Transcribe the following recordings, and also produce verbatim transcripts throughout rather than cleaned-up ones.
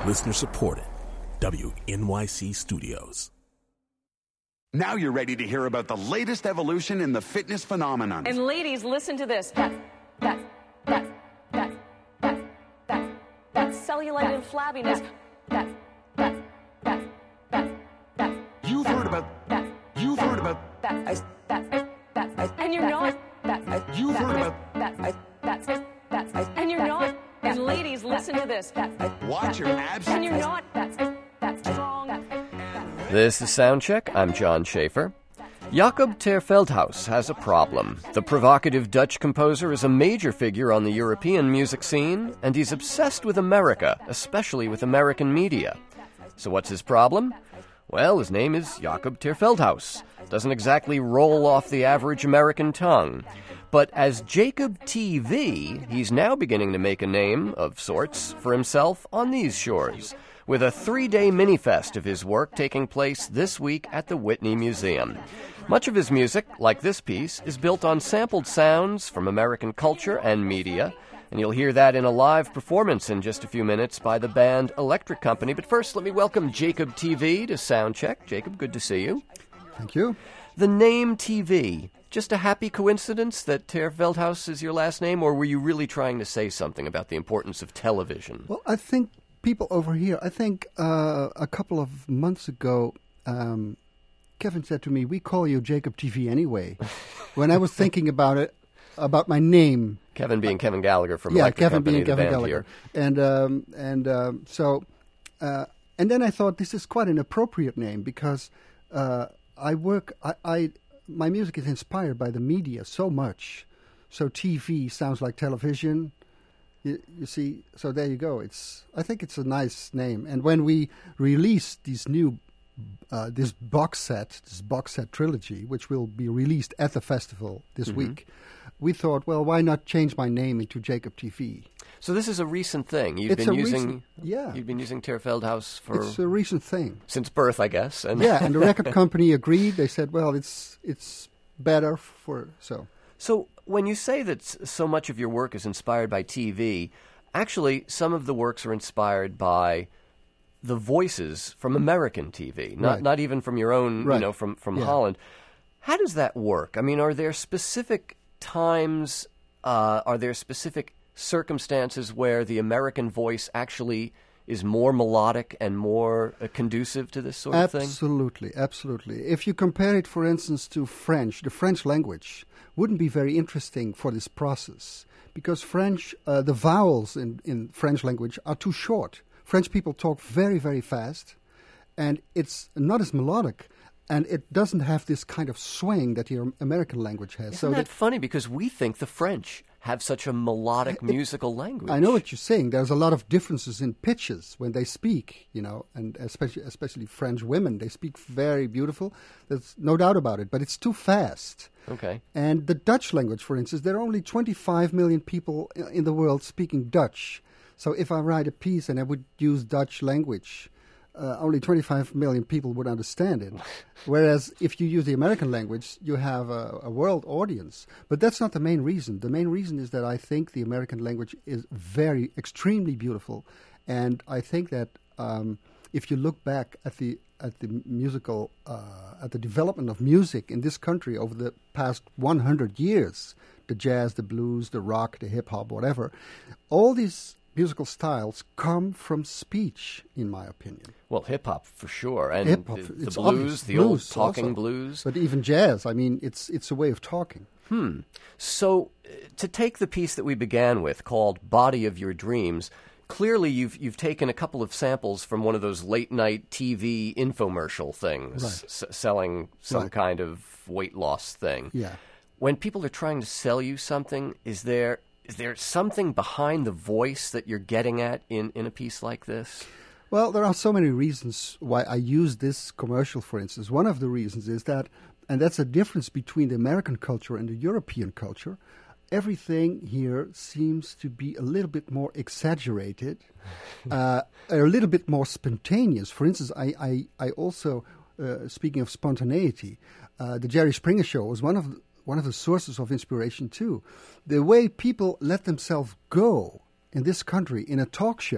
Listener supported. W N Y C Studios. Now you're ready to hear about the latest evolution in the fitness phenomenon. And ladies, listen to this. That, that, that, that, that, that, that cellulite and flabbiness. That, that, that, that, that. You've heard about that. You've heard about that. That, that, that. And you're not. That. You've heard about that. That, that. And you're not. And ladies, listen to this. That. Watch your abs. And you're not. That. That strong. This is Soundcheck. I'm John Schaefer. Jacob ter Veldhuis has a problem. The provocative Dutch composer is a major figure on the European music scene, and he's obsessed with America, especially with American media. So what's his problem? Well, his name is Jacob ter Veldhuis. Doesn't exactly roll off the average American tongue. But as Jacob T V, he's now beginning to make a name, of sorts, for himself on these shores, with a three-day mini-fest of his work taking place this week at the Whitney Museum. Much of his music, like this piece, is built on sampled sounds from American culture and media, and you'll hear that in a live performance in just a few minutes by the band Electric Company. But first, let me welcome Jacob T V to Soundcheck. Jacob, good to see you. Thank you. The name T V, just a happy coincidence that ter Veldhuis is your last name, or were you really trying to say something about the importance of television? Well, I think people over here, I think uh, a couple of months ago, um, Kevin said to me, we call you Jacob T V anyway. When I was thinking about it, about my name. Kevin being uh, Kevin Gallagher from yeah, Electric Kevin Company, being the Kevin band Gallagher. Here. And, um, and um, so, uh, and then I thought this is quite an appropriate name because uh, I work, I, I, my music is inspired by the media so much. So T V sounds like television. You, you see, so there you go. It's I think it's a nice name. And when we released these new, uh, this box set, this box set trilogy, which will be released at the festival this mm-hmm. week, we thought, well, why not change my name into Jacob T V? So this is a recent thing. You've it's been a using, recent, yeah. You've been using ter Veldhuis for it's a recent thing since birth, I guess. And yeah, and the record company agreed. They said, well, it's it's better for so. So when you say that so much of your work is inspired by T V, actually some of the works are inspired by the voices from American T V, not right. not even from your own, right. you know, from, from yeah. Holland. How does that work? I mean, are there specific times, uh, are there specific circumstances where the American voice actually is more melodic and more uh, conducive to this sort of thing? Absolutely, absolutely. If you compare it, for instance, to French, the French language wouldn't be very interesting for this process because French, uh, the vowels in, in French language are too short. French people talk very, very fast, and it's not as melodic, and it doesn't have this kind of swing that the American language has. Isn't so that, that funny? Because we think the French have such a melodic it, musical language. I know what you're saying. There's a lot of differences in pitches when they speak, you know, and especially especially French women. They speak very beautiful. There's no doubt about it, but it's too fast. Okay. And the Dutch language, for instance, there are only twenty-five million people in the world speaking Dutch. So if I write a piece and I would use Dutch language, uh, only twenty-five million people would understand it. Whereas if you use the American language, you have a, a world audience. But that's not the main reason. The main reason is that I think the American language is very, extremely beautiful. And I think that um, if you look back at the at the musical, uh, at the development of music in this country over the past one hundred years, the jazz, the blues, the rock, the hip-hop, whatever, all these musical styles come from speech, in my opinion. Well, hip-hop for sure, and hip-hop, the, the it's blues, obvious. the blues old talking also. blues. But even jazz, I mean, it's it's a way of talking. Hmm. So, uh, to take the piece that we began with, called Body of Your Dreams, clearly you've you've taken a couple of samples from one of those late-night T V infomercial things, Right. s- selling some Right. kind of weight loss thing. Yeah. When people are trying to sell you something, is there is there something behind the voice that you're getting at in, in a piece like this? Well, there are so many reasons why I use this commercial, for instance. One of the reasons is that, and that's a difference between the American culture and the European culture, everything here seems to be a little bit more exaggerated, uh, a little bit more spontaneous. For instance, I, I, I also, uh, speaking of spontaneity, uh, the Jerry Springer Show was one of the, one of the sources of inspiration too. The way people let themselves go in this country in a talk show,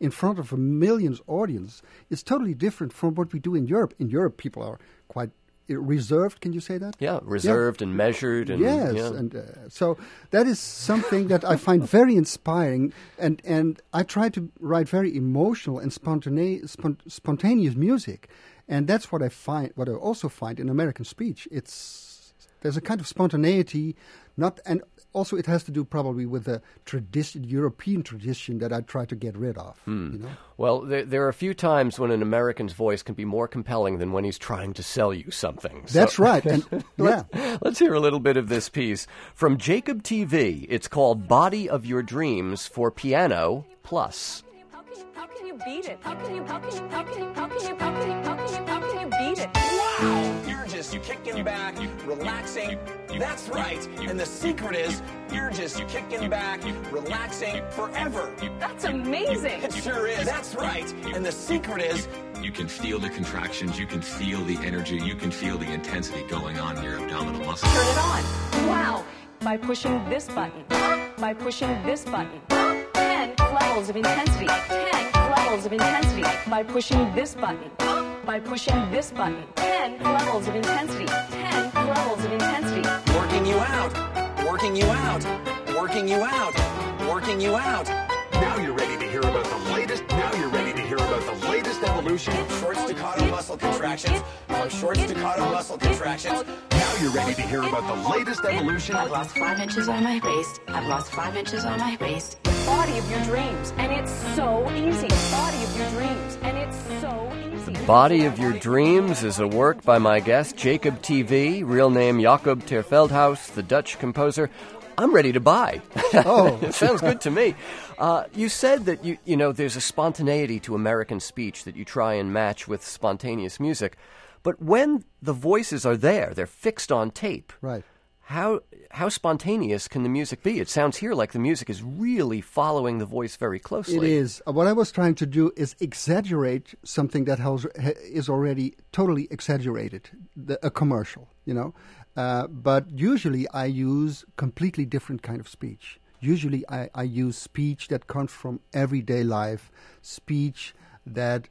in front of a millions audience is totally different from what we do in Europe. In Europe, people are quite reserved. Can you say that? Yeah, reserved yeah. and measured. And, yes, yeah. and uh, so that is something that I find very inspiring, and, and I try to write very emotional and spontane- spont- spontaneous music, and that's what I find. What I also find in American speech, it's there's a kind of spontaneity, not and. Also, it has to do probably with the tradition, European tradition that I try to get rid of. Hmm. You know? Well, there, there are a few times when an American's voice can be more compelling than when he's trying to sell you something. That's so, right. And, yeah. let's, let's hear a little bit of this piece from Jacob T V. It's called Body of Your Dreams for Piano Plus. How can you, how can you beat it? How can you, how can you, how can you, how can you, how can you, how can you, how can you beat it? Wow! You're just, you kicking back, you relaxing. That's right. And the secret is, you're just, you kicking back, you relaxing forever. That's amazing. It sure is. That's right. And the secret is, you can feel the contractions, you can feel the energy, you can feel the intensity going on in your abdominal muscles. Turn it on. Wow. By pushing this button. By pushing this button. Ten levels of intensity. Ten levels of intensity. By pushing this button. By pushing this button. Ten levels of intensity. Ten levels of intensity. working you out, working you out, working you out, working you out. Now you're ready to hear about the latest. Now you're ready to hear about the latest evolution. Short staccato muscle contractions, from short staccato muscle contractions. Now you're ready to hear about the latest evolution. I've lost five inches on my waist. I've lost five inches on my waist. Body of your dreams, and it's so easy. Body of your dreams, and it's so easy. Body of Your Dreams is a work by my guest, Jacob T V, real name Jacob ter Veldhuis, the Dutch composer. I'm ready to buy. Oh. It sounds good to me. Uh, you said that, you you know, there's a spontaneity to American speech that you try and match with spontaneous music. But when the voices are there, they're fixed on tape. Right. How how spontaneous can the music be? It sounds here like the music is really following the voice very closely. It is. What I was trying to do is exaggerate something that has, is already totally exaggerated, the, a commercial, you know. Uh, but usually I use completely different kind of speech. Usually I, I use speech that comes from everyday life, speech that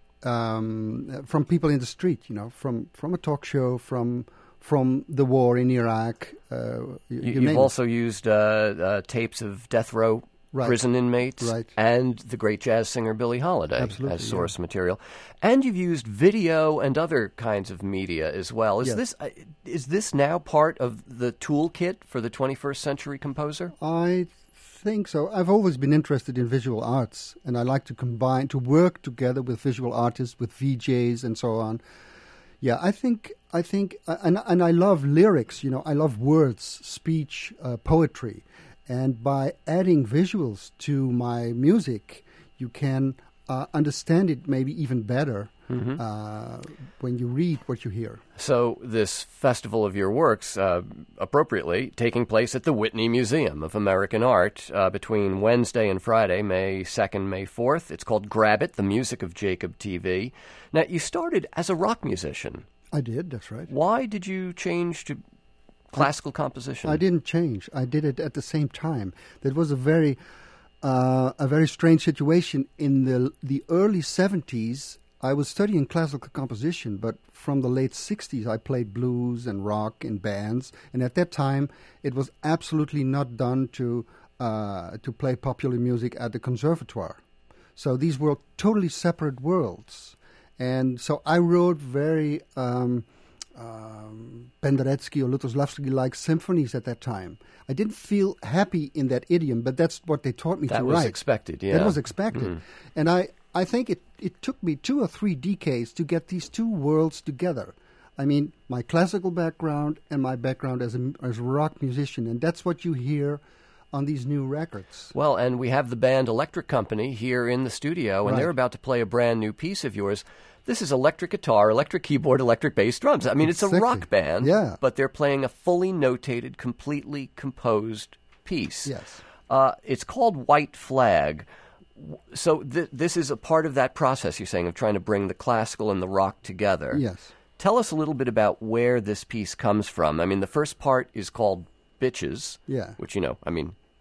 um, from people in the street, you know, from, from a talk show, from... from the war in Iraq. Uh, you, you, you you've also used uh, uh, tapes of death row right. prison inmates right. and the great jazz singer Billie Holiday Absolutely, as source yeah. material. And you've used video and other kinds of media as well. Is yes. this uh, is this now part of the toolkit for the twenty-first century composer? I think so. I've always been interested in visual arts, and I like to combine, to work together with visual artists, with V Js and so on. Yeah, I think, I think, uh, and and I love lyrics. You know, I love words, speech, uh, poetry, and by adding visuals to my music, you can uh, understand it maybe even better mm-hmm. uh, when you read what you hear. So this Festival of Your Works, uh, appropriately, taking place at the Whitney Museum of American Art uh, between Wednesday and Friday, May second, May fourth. It's called Grab It, the Music of Jacob T V. Now, you started as a rock musician. I did, that's right. Why did you change to classical composition? I didn't change. I did it at the same time. That was a very, uh, a very strange situation. In the the early seventies, I was studying classical composition, but from the late sixties, I played blues and rock in bands. And at that time, it was absolutely not done to uh, to play popular music at the conservatoire. So these were totally separate worlds. And so I wrote very um, um, Penderecki or Lutoslawski-like symphonies at that time. I didn't feel happy in that idiom, but that's what they taught me that to write. That was expected, yeah. That was expected. Mm. And I, I think it, it took me two or three decades to get these two worlds together. I mean, my classical background and my background as a, as a rock musician, and that's what you hear on these new records. Well, and we have the band Electric Company here in the studio, and right. they're about to play a brand new piece of yours. This is electric guitar, electric keyboard, electric bass drums. I mean, it's exactly. a rock band, yeah. but they're playing a fully notated, completely composed piece. Yes. Uh, it's called White Flag. So th- this is a part of that process, you're saying, of trying to bring the classical and the rock together. Yes. Tell us a little bit about where this piece comes from. I mean, the first part is called Bitches, yeah. which, you know, I mean,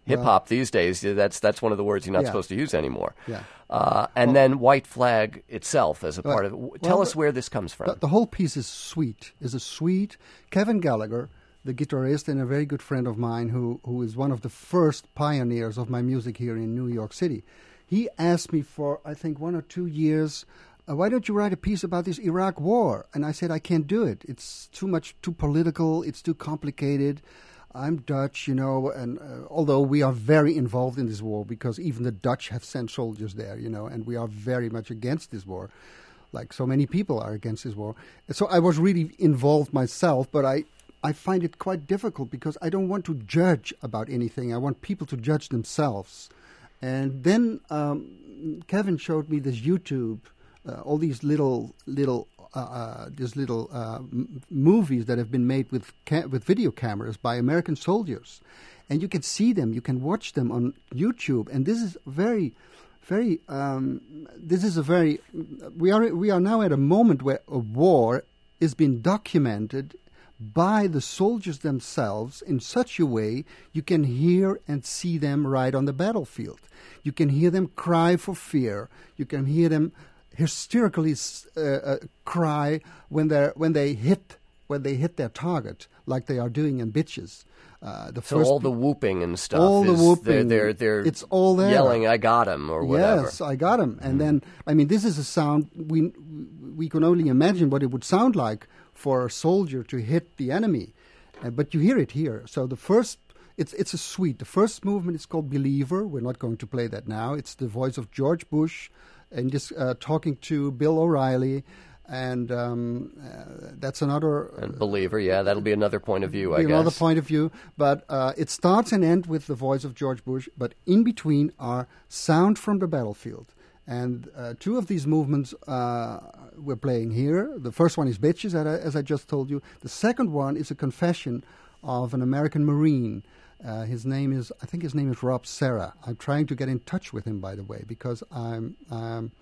hip hop these days. That's that's one of the words you're not Yeah. supposed to use anymore. Yeah. Uh, and then White Flag itself as a part of it. W- Tell Well, us where this comes from. The, the whole piece is sweet. Is a sweet. Kevin Gallagher, the guitarist and a very good friend of mine, who who is one of the first pioneers of my music here in New York City. He asked me for I think one or two years. Uh, why don't you write a piece about this Iraq war? And I said I can't do it. It's too much, too political. It's too complicated. I'm Dutch, you know, and uh, although we are very involved in this war because even the Dutch have sent soldiers there, you know, and we are very much against this war, like so many people are against this war. So I was really involved myself, but I, I find it quite difficult because I don't want to judge about anything. I want people to judge themselves. And then um, Kevin showed me this YouTube, uh, all these little little uh, uh, these little uh, m- movies that have been made with ca- with video cameras by American soldiers, and you can see them, you can watch them on YouTube, and this is very, very. Um, this is a very. We are we are now at a moment where a war is being documented by the soldiers themselves in such a way you can hear and see them right on the battlefield. You can hear them cry for fear. You can hear them hysterically uh, uh, cry when they when they hit when they hit their target, like they are doing in Bitches. Uh, the so first all the whooping and stuff. all the is, whooping, They're, they're, they're it's all there. Yelling, "I got him," or whatever. Yes, I got him. And then, I mean, this is a sound we we can only imagine what it would sound like for a soldier to hit the enemy, uh, but you hear it here. So the first, it's it's a suite. The first movement is called Believer. We're not going to play that now. It's the voice of George Bush, and just uh, talking to Bill O'Reilly, and um, uh, that's another And Believer, yeah, that'll be another point of view, I be guess. another point of view. But uh, it starts and ends with the voice of George Bush, but in between are sound from the battlefield. And uh, two of these movements uh, we're playing here. The first one is Bitches, as I, as I just told you. The second one is a confession of an American Marine. Uh, his name is, I think his name is Rob Serra. I'm trying to get in touch with him, by the way, because I'm, um,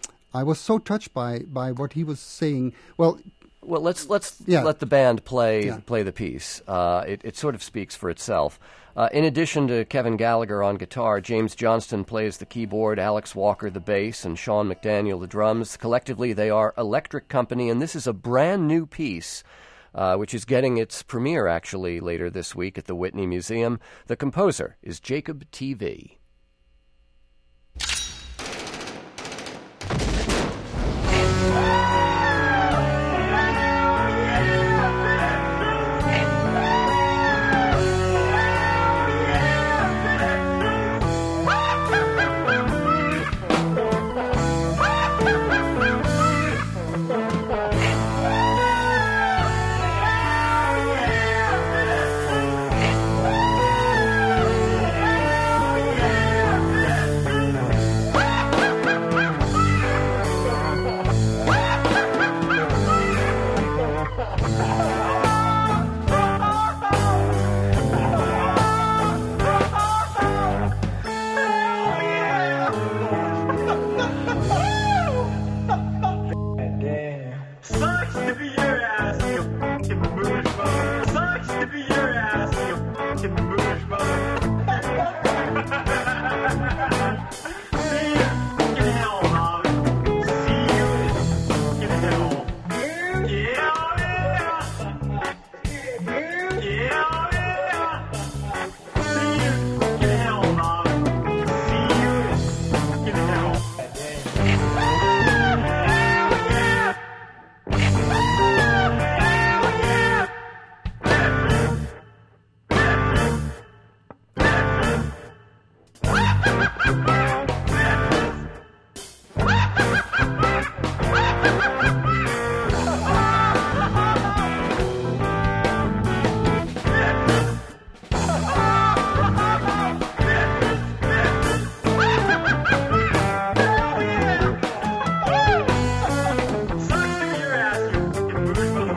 I was so touched by, by what he was saying. Well, Well, let's let's Yeah. let the band play Yeah. play the piece. Uh, it, it sort of speaks for itself. Uh, in addition to Kevin Gallagher on guitar, James Johnston plays the keyboard, Alex Walker the bass, and Sean McDaniel the drums. Collectively, they are Electric Company, and this is a brand new piece, uh, which is getting its premiere actually later this week at the Whitney Museum. The composer is Jacob T V. Sucks to be your ass, you fucking boosh mother. Sucks to be your ass, you fucking boosh mother. See you in hell, Bob. See you in hell. Yeah, yeah. Yeah, yeah. See you in hell, Bob. See you in hell. Sucks to be your ass, you fucking boosh mother.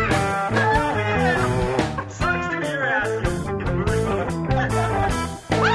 Sucks to be your ass, you fucking boosh mother.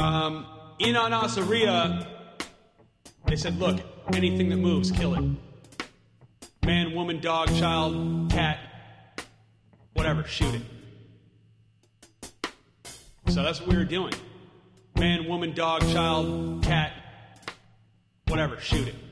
Um, in Anasaria, they said, look, anything that moves, kill it. Man, woman, dog, child, cat, whatever, shoot it. So that's what we were doing. Man, woman, dog, child, cat, whatever, shoot it.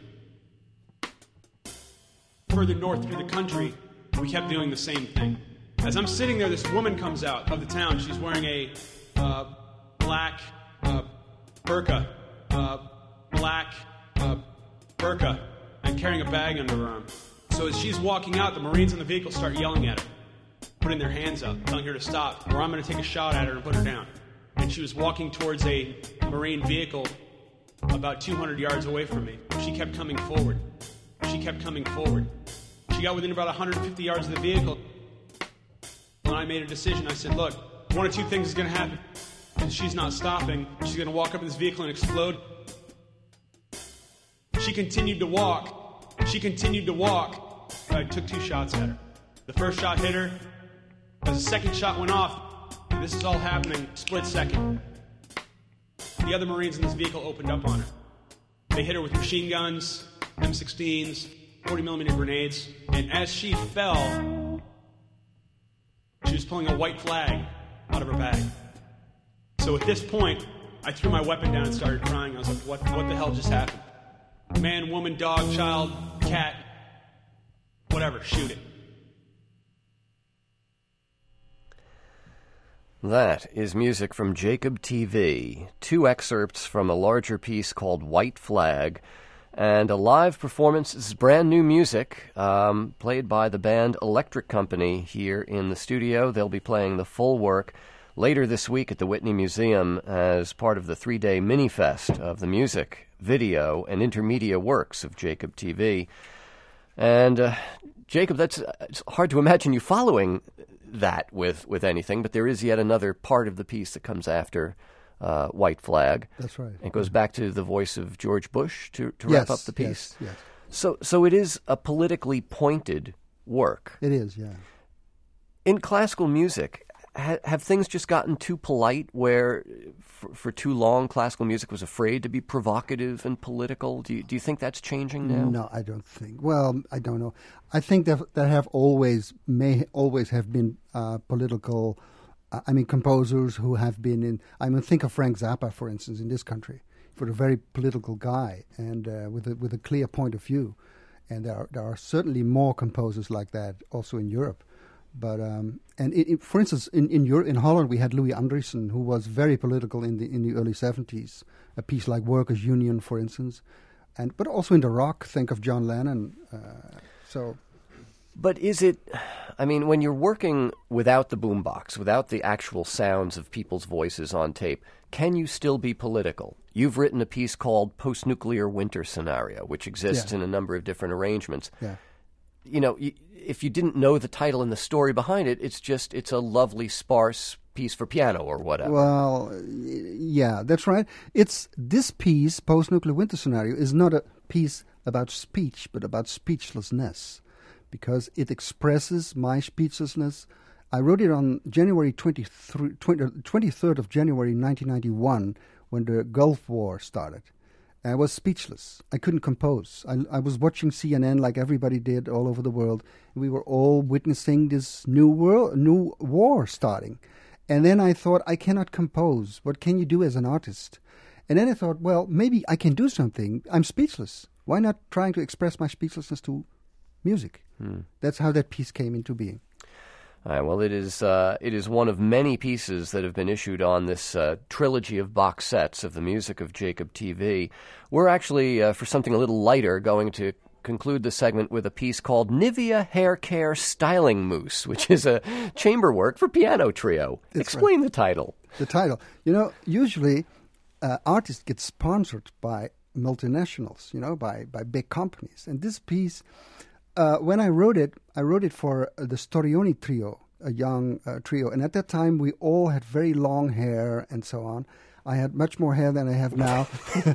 Further north through the country, we kept doing the same thing. As I'm sitting there, this woman comes out of the town. She's wearing a uh, black uh, burqa, uh, black uh, burqa, and carrying a bag under her arm. So as she's walking out, the Marines in the vehicle start yelling at her, putting their hands up, telling her to stop, or I'm going to take a shot at her and put her down. And she was walking towards a Marine vehicle about two hundred yards away from me. She kept coming forward. She kept coming forward. She got within about one hundred fifty yards of the vehicle. And I made a decision. I said, look, one of two things is going to happen. She's not stopping. She's going to walk up in this vehicle and explode. She continued to walk. She continued to walk. I took two shots at her. The first shot hit her. As the second shot went off, this is all happening split second. The other Marines in this vehicle opened up on her. They hit her with machine guns, M sixteens, forty millimeter grenades, and as she fell, she was pulling a white flag out of her bag. So at this point, I threw my weapon down and started crying. I was like, what, what the hell just happened? Man, woman, dog, child, cat, whatever, shoot it. That is music from Jacob T V, two excerpts from a larger piece called White Flag, and a live performance. This is brand new music, um, played by the band Electric Company here in the studio. They'll be playing the full work later this week at the Whitney Museum as part of the three-day mini-fest of the music, video, and intermedia works of Jacob T V. And, uh, Jacob, that's it's hard to imagine you following that with, with anything, but there is yet another part of the piece that comes after uh, White Flag. That's right. It goes back to the voice of George Bush to, to yes, wrap up the piece. Yes, yes. So, so it is a politically pointed work. It is, yeah. In classical music, ha- have things just gotten too polite where for, for too long classical music was afraid to be provocative and political? Do you, do you think that's changing now? No, I don't think. Well, I don't know. I think that there have always, may always have been uh, political, uh, I mean, composers who have been in, I mean, think of Frank Zappa, for instance, in this country, for a very political guy and uh, with a, with a clear point of view. And there are, there are certainly more composers like that also in Europe. But um, and it, it, for instance, in in, Euro, in Holland, we had Louis Andriessen, who was very political in the in the early seventies. A piece like Workers' Union, for instance, and but also in the rock, think of John Lennon. Uh, so, but is it? I mean, when you're working without the boombox, without the actual sounds of people's voices on tape, can you still be political? You've written a piece called "Post-Nuclear Winter Scenario," which exists yeah. in a number of different arrangements. Yeah. You know, if you didn't know the title and the story behind it, it's just, it's a lovely, sparse piece for piano or whatever. Well, yeah, that's right. It's this piece, Post-Nuclear Winter Scenario, is not a piece about speech, but about speechlessness, because it expresses my speechlessness. I wrote it on January twenty-third, twenty-third of January nineteen ninety-one, when the Gulf War started. I was speechless. I couldn't compose. I, I was watching C N N like everybody did all over the world. We were all witnessing this new world, new war starting. And then I thought, I cannot compose. What can you do as an artist? And then I thought, well, maybe I can do something. I'm speechless. Why not trying to express my speechlessness to music? Hmm. That's how that piece came into being. All right, well, it is uh, it is one of many pieces that have been issued on this uh, trilogy of box sets of the music of Jacob T V. We're actually, uh, for something a little lighter, going to conclude the segment with a piece called Nivea Hair Care Styling Mousse, which is a chamber work for piano trio. That's Explain right. the title. The title. You know, usually uh, artists get sponsored by multinationals, you know, by, by big companies. And this piece... Uh, when I wrote it, I wrote it for uh, the Storioni trio, a young uh, trio. And at that time, we all had very long hair and so on. I had much more hair than I have now.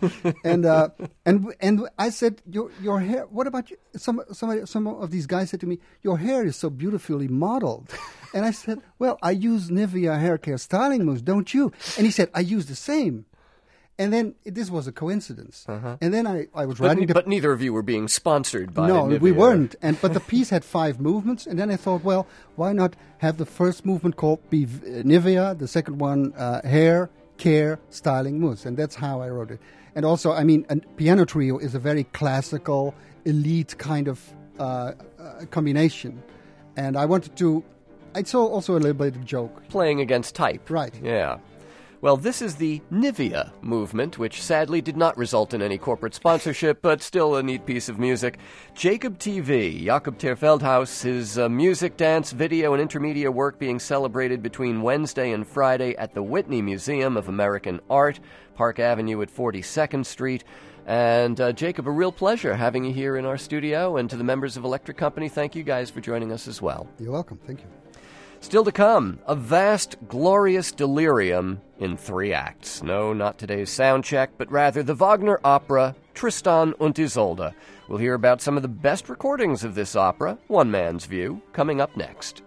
and uh, and and I said, your your hair, what about you? Some, somebody, some of these guys said to me, your hair is so beautifully modeled. And I said, well, I use Nivea Hair Care Styling Mousse, don't you? And he said, I use the same. And then this was a coincidence. Uh-huh. And then I, I was But, writing... the but neither of you were being sponsored by No, Nivea. we weren't. And But the piece had five movements. And then I thought, well, why not have the first movement called be uh, Nivea, the second one uh, Hair, Care, Styling, Mousse. And that's how I wrote it. And also, I mean, a piano trio is a very classical, elite kind of uh, uh, combination. And I wanted to... It's also a little bit of a joke. Playing against type. Right. Yeah. Well, this is the Nivea movement, which sadly did not result in any corporate sponsorship, but still a neat piece of music. Jacob T V, Jakob ter Veldhuis, his uh, music, dance, video, and intermedia work being celebrated between Wednesday and Friday at the Whitney Museum of American Art, Park Avenue at forty-second Street. And, uh, Jacob, a real pleasure having you here in our studio. And to the members of Electric Company, thank you guys for joining us as well. You're welcome. Thank you. Still to come, a vast, glorious delirium in three acts. No, not today's sound check, but rather the Wagner opera Tristan und Isolde. We'll hear about some of the best recordings of this opera, one man's view, coming up next.